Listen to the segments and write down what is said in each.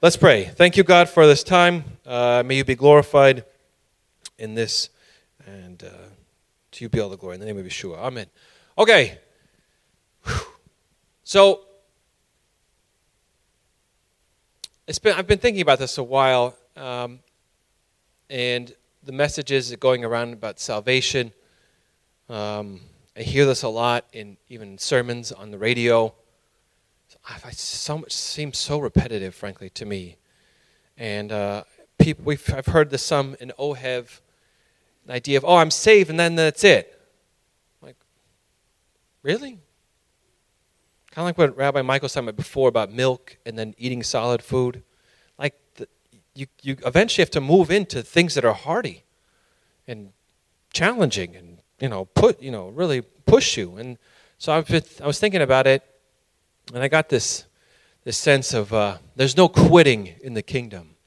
Let's pray. Thank you, God, for this time. May you be glorified in this, and to you be all the glory. In the name of Yeshua. Amen. Okay. So, I've been thinking about this a while, and the messages going around about salvation. I hear this a lot in even sermons on the radio. So much seems so repetitive, frankly, to me. And I've heard this some in OHEV, the idea of, I'm saved, and then that's it. Like, really? Kind of like what Rabbi Michael was talking about before about milk and then eating solid food. Like, you eventually have to move into things that are hearty and challenging and, really push you. And so I was thinking about it, and I got this sense of there's no quitting in the kingdom.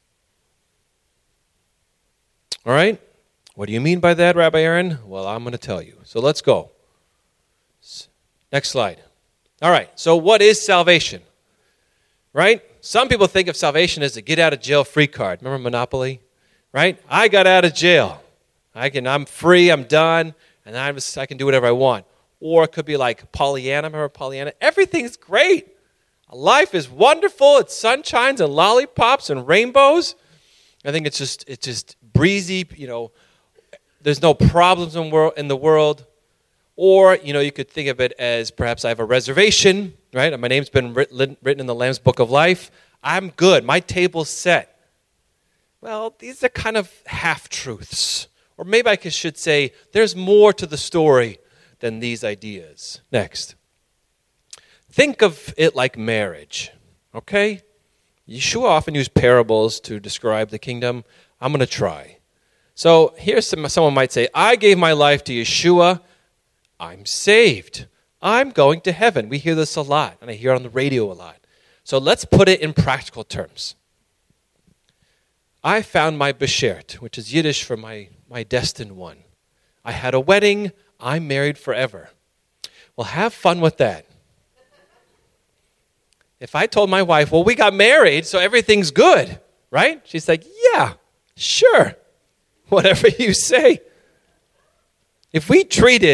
All right? What do you mean by that, Rabbi Aaron? Well, I'm going to tell you. So let's go. Next slide. All right, so what is salvation? Right? Some people think of salvation as a get-out-of-jail-free card. Remember Monopoly? Right? I got out of jail. I'm free, I'm done, and I can do whatever I want. Or it could be like Pollyanna. Remember Pollyanna? Everything's great. Life is wonderful. It's sunshines and lollipops and rainbows. I think it's just breezy. There's no problems in the world. Or you could think of it as perhaps I have a reservation. Right? My name's been written in the Lamb's Book of Life. I'm good. My table's set. Well, these are kind of half-truths. Or maybe I should say there's more to the story than these ideas. Next. Think of it like marriage, okay? Yeshua often used parables to describe the kingdom. I'm going to try. So here's someone might say, I gave my life to Yeshua. I'm saved. I'm going to heaven. We hear this a lot, and I hear it on the radio a lot. So let's put it in practical terms. I found my beshert, which is Yiddish for my destined one. I had a wedding. I'm married forever. Well, have fun with that. If I told my wife, well, we got married, so everything's good, right? She's like, yeah, sure, whatever you say. If we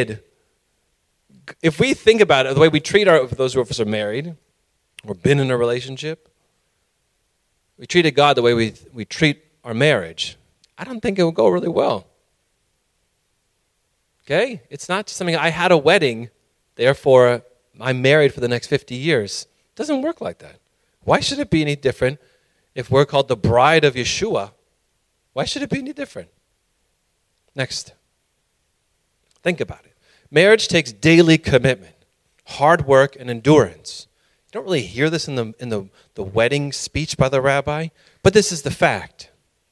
think about it, the way we treat those of us who are married or been in a relationship, we treated God the way we treat our marriage, I don't think it would go really well. Okay? It's not just something, I had a wedding, therefore I'm married for the next 50 years. It doesn't work like that. Why should it be any different if we're called the bride of Yeshua? Why should it be any different? Next. Think about it. Marriage takes daily commitment, hard work, and endurance. You don't really hear this in the wedding speech by the rabbi, but this is the fact.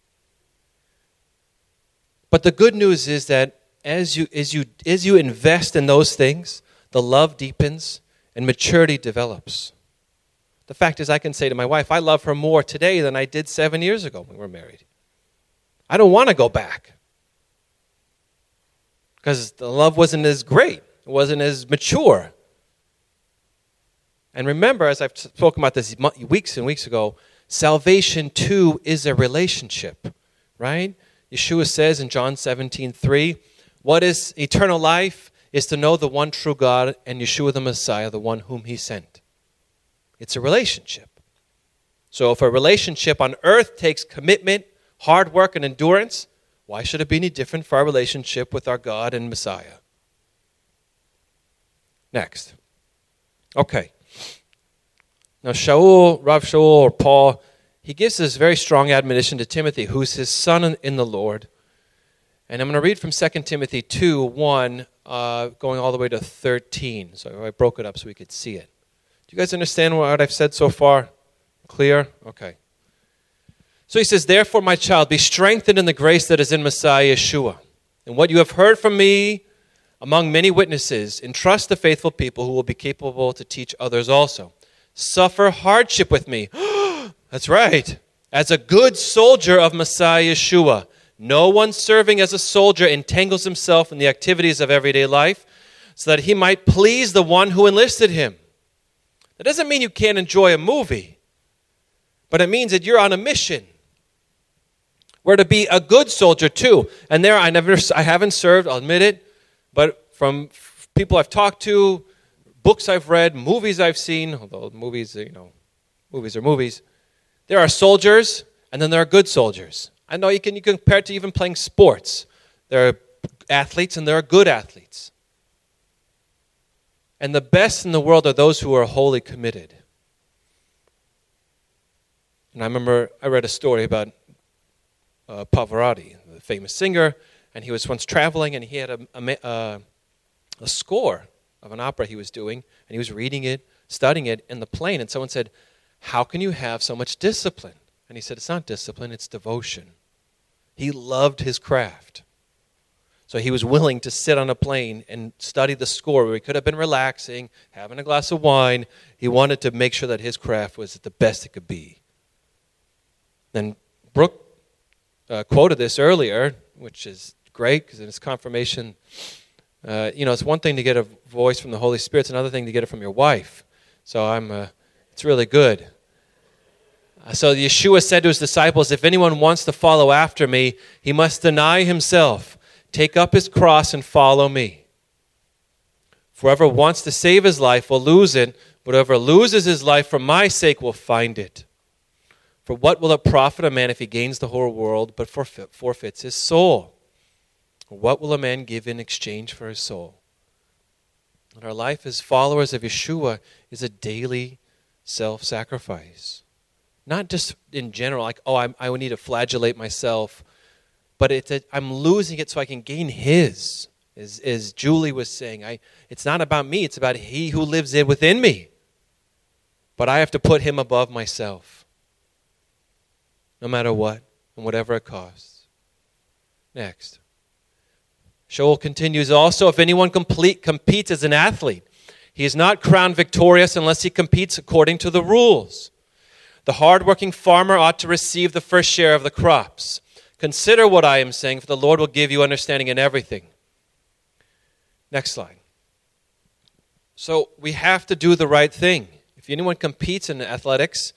But the good news is that as you invest in those things, the love deepens and maturity develops. The fact is, I can say to my wife, I love her more today than I did 7 years ago when we were married. I don't want to go back because the love wasn't as great. It wasn't as mature. And remember, as I've spoken about this weeks and weeks ago, salvation too is a relationship, right? Yeshua says in John 17:3, what is eternal life is to know the one true God and Yeshua the Messiah, the one whom he sent. It's a relationship. So if a relationship on earth takes commitment, hard work, and endurance, why should it be any different for our relationship with our God and Messiah? Next. Okay. Now Rav Shaul or Paul, he gives this very strong admonition to Timothy, who's his son in the Lord. And I'm going to read from 2 Timothy 2:1, going all the way to 13. So I broke it up so we could see it. Do you guys understand what I've said so far? Clear? Okay. So he says, therefore, my child, be strengthened in the grace that is in Messiah Yeshua. And what you have heard from me among many witnesses, entrust to faithful people who will be capable to teach others also. Suffer hardship with me. That's right. As a good soldier of Messiah Yeshua. No one serving as a soldier entangles himself in the activities of everyday life so that he might please the one who enlisted him. That doesn't mean you can't enjoy a movie. but it means that you're on a mission. We're to be a good soldier too. And there, I haven't served, I'll admit it, but from people I've talked to, books I've read, movies I've seen, although movies are movies, there are soldiers, and then there are good soldiers. I know you can compare it to even playing sports. There are athletes, and there are good athletes. And the best in the world are those who are wholly committed. And I remember I read a story about Pavarotti, the famous singer, and he was once traveling, and he had a score of an opera he was doing, and he was reading it, studying it in the plane, and someone said, "How can you have so much discipline?" And he said, "It's not discipline, it's devotion." He loved his craft. So he was willing to sit on a plane and study the score where he could have been relaxing, having a glass of wine. He wanted to make sure that his craft was the best it could be. Then Brooke quoted this earlier, which is great because it's confirmation. It's one thing to get a voice from the Holy Spirit. It's another thing to get it from your wife. So it's really good. So Yeshua said to his disciples, "If anyone wants to follow after me, he must deny himself, take up his cross, and follow me. For whoever wants to save his life will lose it, but whoever loses his life for my sake will find it. For what will it profit a man if he gains the whole world but forfeits his soul? Or what will a man give in exchange for his soul?" And our life as followers of Yeshua is a daily self-sacrifice. Not just in general, like, I would need to flagellate myself, but I'm losing it so I can gain His. As Julie was saying, it's not about me, it's about He who lives within me. But I have to put Him above myself, no matter what, and whatever it costs. Next. Shaul continues also, if anyone competes as an athlete, he is not crowned victorious unless he competes according to the rules. The hard-working farmer ought to receive the first share of the crops. Consider what I am saying, for the Lord will give you understanding in everything. Next slide. So we have to do the right thing. If anyone competes in athletics,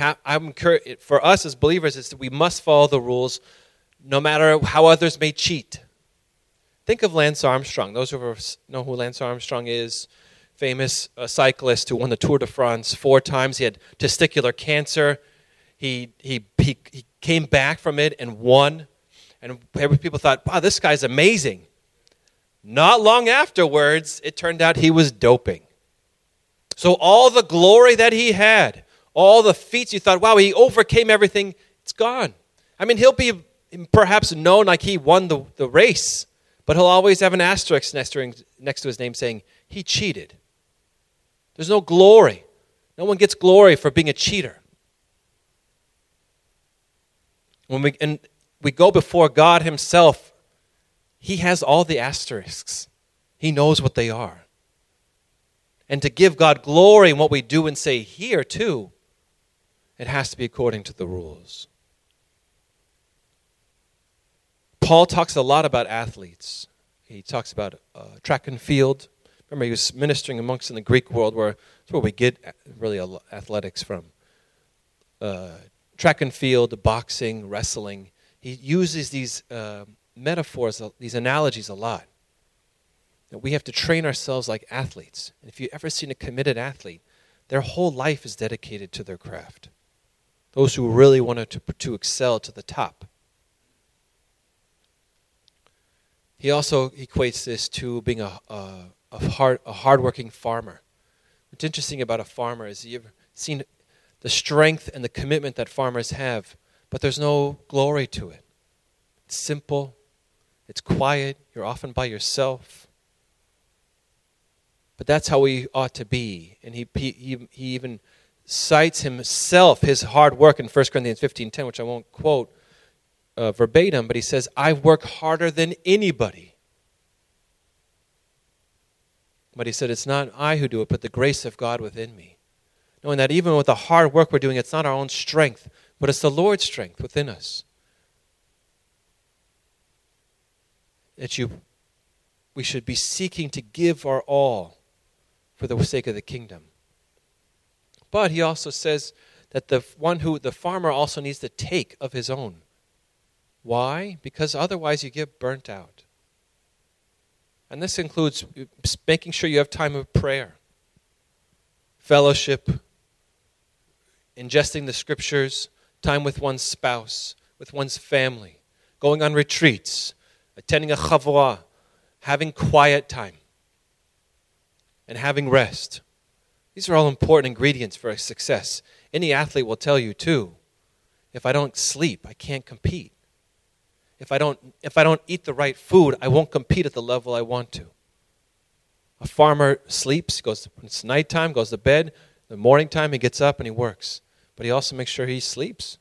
for us as believers, is that we must follow the rules no matter how others may cheat. Think of Lance Armstrong. Those who know who Lance Armstrong is, famous cyclist who won the Tour de France 4 times. He had testicular cancer. He came back from it and won. And people thought, wow, this guy's amazing. Not long afterwards, it turned out he was doping. So all the glory that he had, all the feats you thought, wow, he overcame everything, it's gone. I mean, he'll be perhaps known like he won the race, but he'll always have an asterisk next to his name saying, he cheated. There's no glory. No one gets glory for being a cheater. When we go before God Himself, He has all the asterisks. He knows what they are. And to give God glory in what we do and say here too, it has to be according to the rules. Paul talks a lot about athletes. He talks about track and field. Remember, he was ministering amongst in the Greek world, that's where we get really athletics from. Track and field, boxing, wrestling. He uses these metaphors, these analogies a lot. That we have to train ourselves like athletes. And if you've ever seen a committed athlete, their whole life is dedicated to their craft. Those who really wanted to excel to the top. He also equates this to being a hardworking farmer. What's interesting about a farmer is you've seen the strength and the commitment that farmers have, but there's no glory to it. It's simple. It's quiet. You're often by yourself. But that's how we ought to be. And he even cites himself, his hard work in 1 Corinthians 15:10, which I won't quote verbatim, but he says, I work harder than anybody. But he said, it's not I who do it, but the grace of God within me. Knowing that even with the hard work we're doing, it's not our own strength, but it's the Lord's strength within us. We should be seeking to give our all for the sake of the kingdom. But he also says that the farmer also needs to take of his own. Why? Because otherwise you get burnt out. And this includes making sure you have time of prayer, fellowship, ingesting the scriptures, time with one's spouse, with one's family, going on retreats, attending a chavurah, having quiet time, and having rest. These are all important ingredients for success. Any athlete will tell you too, if I don't sleep, I can't compete. If I don't eat the right food, I won't compete at the level I want to. A farmer sleeps, when it's nighttime, goes to bed. In the morning time, he gets up and he works. But he also makes sure he sleeps.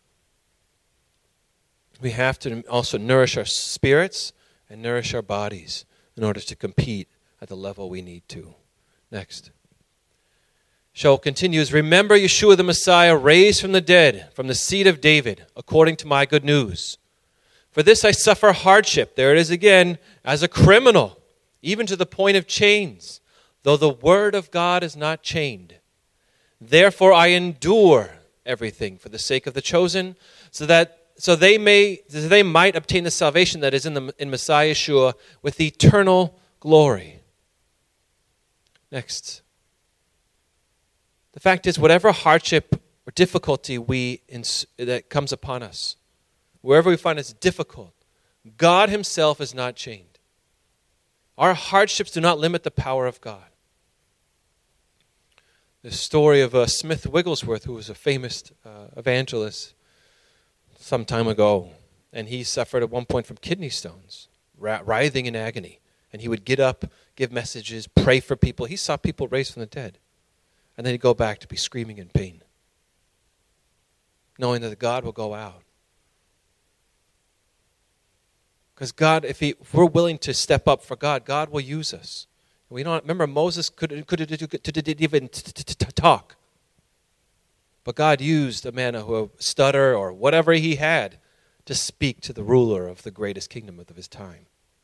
We have to also nourish our spirits and nourish our bodies in order to compete at the level we need to. Next. Shaul continues, remember Yeshua the Messiah raised from the dead, from the seed of David, according to my good news. For this I suffer hardship, there it is again, as a criminal, even to the point of chains, though the word of God is not chained. Therefore I endure everything for the sake of the chosen, so they might obtain the salvation that is in Messiah Yeshua with eternal glory. Next. The fact is, whatever hardship or difficulty that comes upon us, wherever we find it's difficult, God himself is not chained. Our hardships do not limit the power of God. The story of Smith Wigglesworth, who was a famous evangelist some time ago, and he suffered at one point from kidney stones, writhing in agony. And he would get up, give messages, pray for people. He saw people raised from the dead. And then he'd go back to be screaming in pain, knowing that God will go out. Because God, if we're willing to step up for God, God will use us. We don't remember Moses couldn't even talk, but God used a man who stutter or whatever he had to speak to the ruler of the greatest kingdom of his time.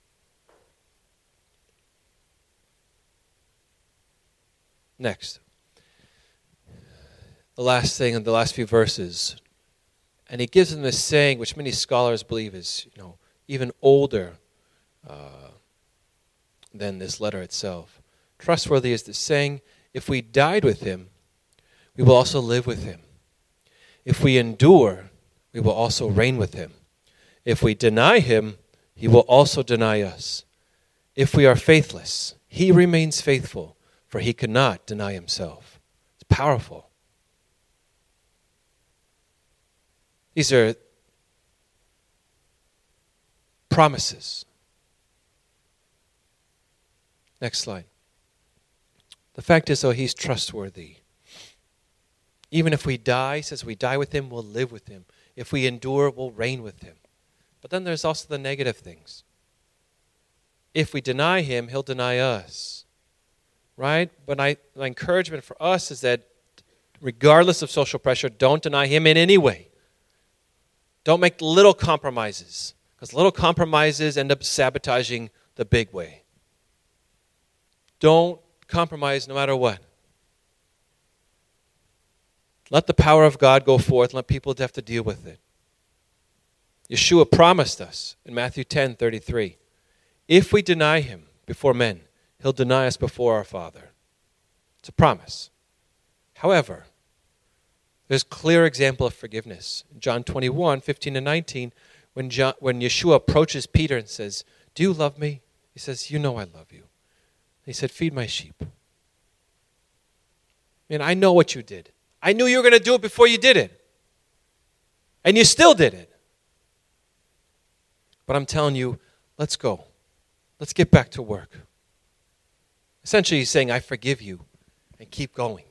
Next, the last thing in the last few verses, and he gives them this saying, which many scholars believe is, even older than this letter itself. Trustworthy is the saying, if we died with him, we will also live with him. If we endure, we will also reign with him. If we deny him, he will also deny us. If we are faithless, he remains faithful, for he cannot deny himself. It's powerful. These are promises. Next slide. The fact is, though, he's trustworthy. Even if we die, he says we die with him, we'll live with him. If we endure, we'll reign with him. But then there's also the negative things. If we deny him, he'll deny us. Right? But my encouragement for us is that regardless of social pressure, don't deny him in any way. Don't make little compromises, because little compromises end up sabotaging the big way. Don't compromise no matter what. Let the power of God go forth and let people have to deal with it. Yeshua promised us in Matthew 10:33, if we deny him before men, he'll deny us before our Father. It's a promise. However, there's a clear example of forgiveness. In John 21:15-19, when Yeshua approaches Peter and says, do you love me? He says, you know I love you. He said, feed my sheep. I know what you did. I knew you were going to do it before you did it. And you still did it. But I'm telling you, let's go. Let's get back to work. Essentially, he's saying, I forgive you, and keep going.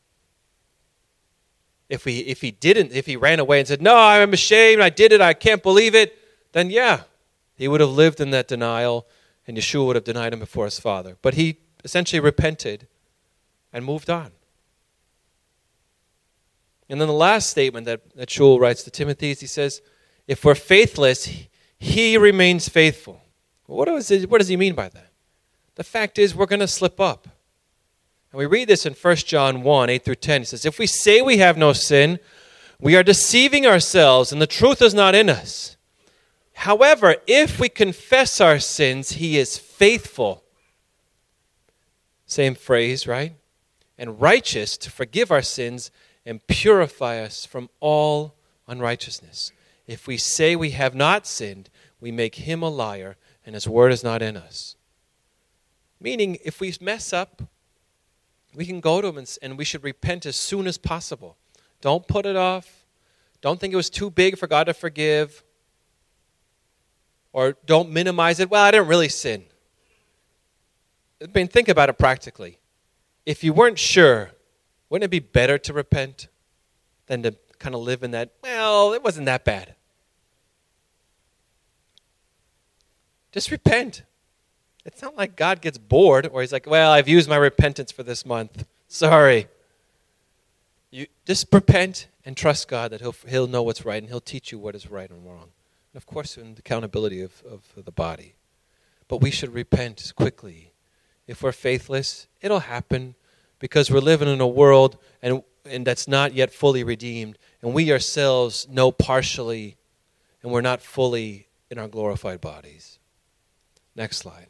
If he ran away and said, no, I'm ashamed, I did it, I can't believe it, then yeah, he would have lived in that denial, and Yeshua would have denied him before his Father. But he essentially repented and moved on. And then the last statement that Shaul writes to Timothy is he says, if we're faithless, he remains faithful. Well, what does he mean by that? The fact is we're going to slip up. And we read this in 1 John 1, 8 through 10. It says, if we say we have no sin, we are deceiving ourselves, and the truth is not in us. However, if we confess our sins, he is faithful. Same phrase, right? And righteous to forgive our sins and purify us from all unrighteousness. If we say we have not sinned, we make him a liar, and his word is not in us. Meaning, if we mess up, we can go to him and we should repent as soon as possible. Don't put it off. Don't think it was too big for God to forgive. Or don't minimize it. Well, I didn't really sin. I mean, think about it practically. If you weren't sure, wouldn't it be better to repent than to kind of live in that, well, it wasn't that bad? Just repent. It's not like God gets bored or he's like, well, I've used my repentance for this month. Sorry. You just repent and trust God that he'll know what's right and he'll teach you what is right and wrong. And of course, in the accountability of the body. But we should repent quickly. If we're faithless, it'll happen because we're living in a world and that's not yet fully redeemed. And we ourselves know partially and we're not fully in our glorified bodies. Next slide.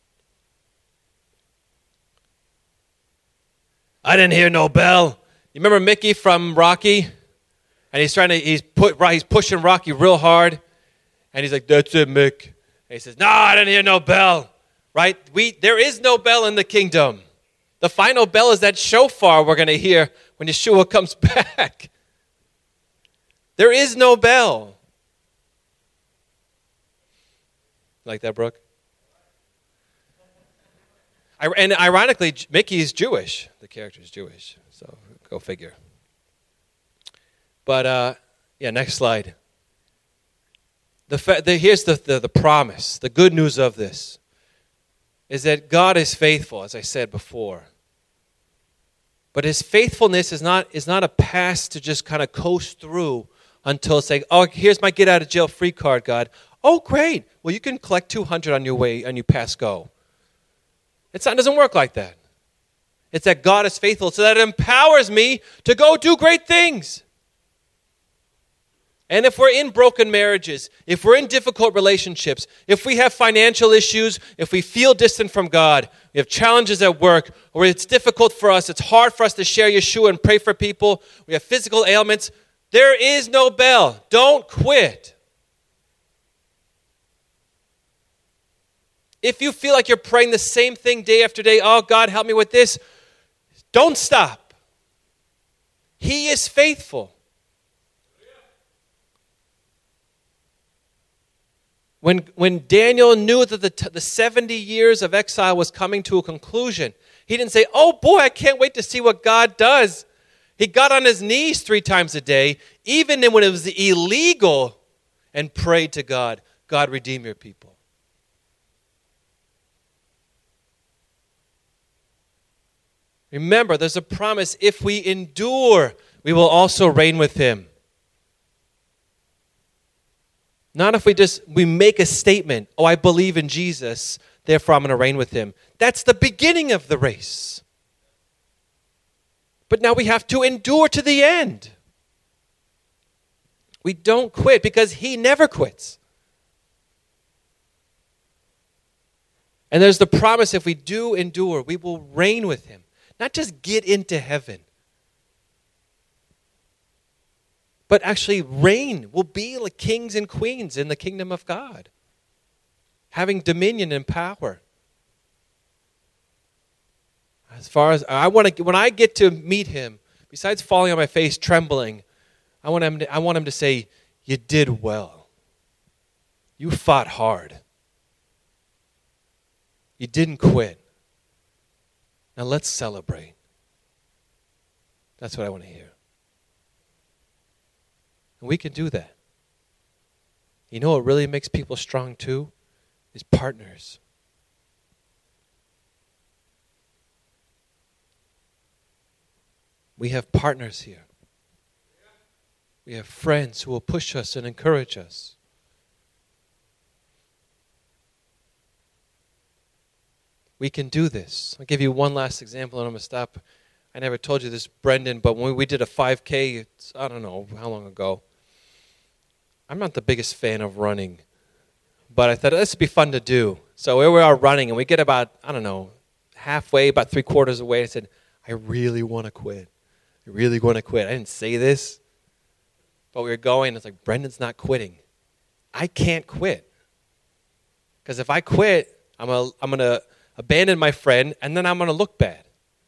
I didn't hear no bell. You remember Mickey from Rocky? And he's pushing Rocky real hard. And he's like, that's it, Mick. And he says, no, I didn't hear no bell. Right? There is no bell in the kingdom. The final bell is that shofar we're going to hear when Yeshua comes back. There is no bell. Like that, Brooke? And ironically, Mickey is Jewish. The character is Jewish, so go figure. But, next slide. Here's the promise. The good news of this is that God is faithful, as I said before. But his faithfulness is not a pass to just kind of coast through until it's like, oh, here's my get out of jail free card, God. Oh, great. Well, you can collect $200 on your pass go. It doesn't work like that. It's that God is faithful so that it empowers me to go do great things. And if we're in broken marriages, if we're in difficult relationships, if we have financial issues, if we feel distant from God, we have challenges at work, or it's difficult for us, it's hard for us to share Yeshua and pray for people, we have physical ailments, there is no bell. Don't quit. If you feel like you're praying the same thing day after day, oh, God, help me with this, don't stop. He is faithful. When Daniel knew that the 70 years of exile was coming to a conclusion, he didn't say, oh boy, I can't wait to see what God does. He got on his knees 3 times a day, even when it was illegal, and prayed to God, God, redeem your people. Remember, there's a promise, if we endure, we will also reign with him. Not if we make a statement, oh, I believe in Jesus, therefore I'm going to reign with him. That's the beginning of the race. But now we have to endure to the end. We don't quit because he never quits. And there's the promise, if we do endure, we will reign with him. Not just get into heaven, but actually reign. We'll be like kings and queens in the kingdom of God, having dominion and power. As far as when I get to meet him, besides falling on my face, trembling, I want him to say, "You did well. You fought hard. You didn't quit. Now let's celebrate." That's what I want to hear. And we can do that. You know what really makes people strong too? Is partners. We have partners here. We have friends who will push us and encourage us. We can do this. I'll give you one last example, and I'm going to stop. I never told you this, Brendan, but when we did a 5K, I don't know how long ago, I'm not the biggest fan of running, but I thought this would be fun to do. So here we are running, and we get about, I don't know, halfway, about 3/4 away. I said, I really want to quit. I really want to quit. I didn't say this, but we were going. It's like, Brendan's not quitting. I can't quit. Because if I quit, I'm going to abandon my friend, and then I'm going to look bad.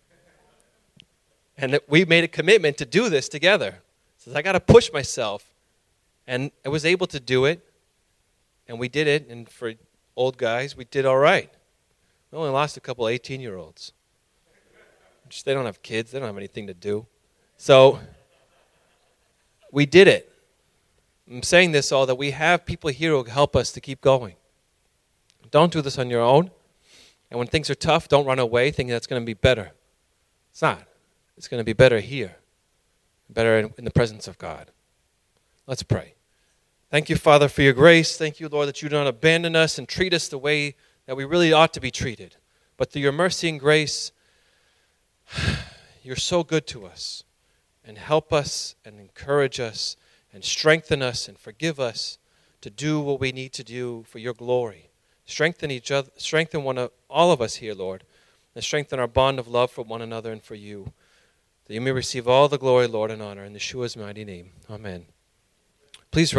And we made a commitment to do this together. So I got to push myself. And I was able to do it. And we did it. And for old guys, we did all right. We only lost a couple 18-year-olds. They don't have kids. They don't have anything to do. So we did it. I'm saying this all that we have people here who help us to keep going. Don't do this on your own. And when things are tough, don't run away thinking that's going to be better. It's not. It's going to be better here. Better in the presence of God. Let's pray. Thank you, Father, for your grace. Thank you, Lord, that you don't abandon us and treat us the way that we really ought to be treated. But through your mercy and grace, you're so good to us. And help us and encourage us and strengthen us and forgive us to do what we need to do for your glory. Strengthen each other, strengthen all of us here, Lord, and strengthen our bond of love for one another and for you, that you may receive all the glory, Lord, and honor in Yeshua's mighty name. Amen. Please rise.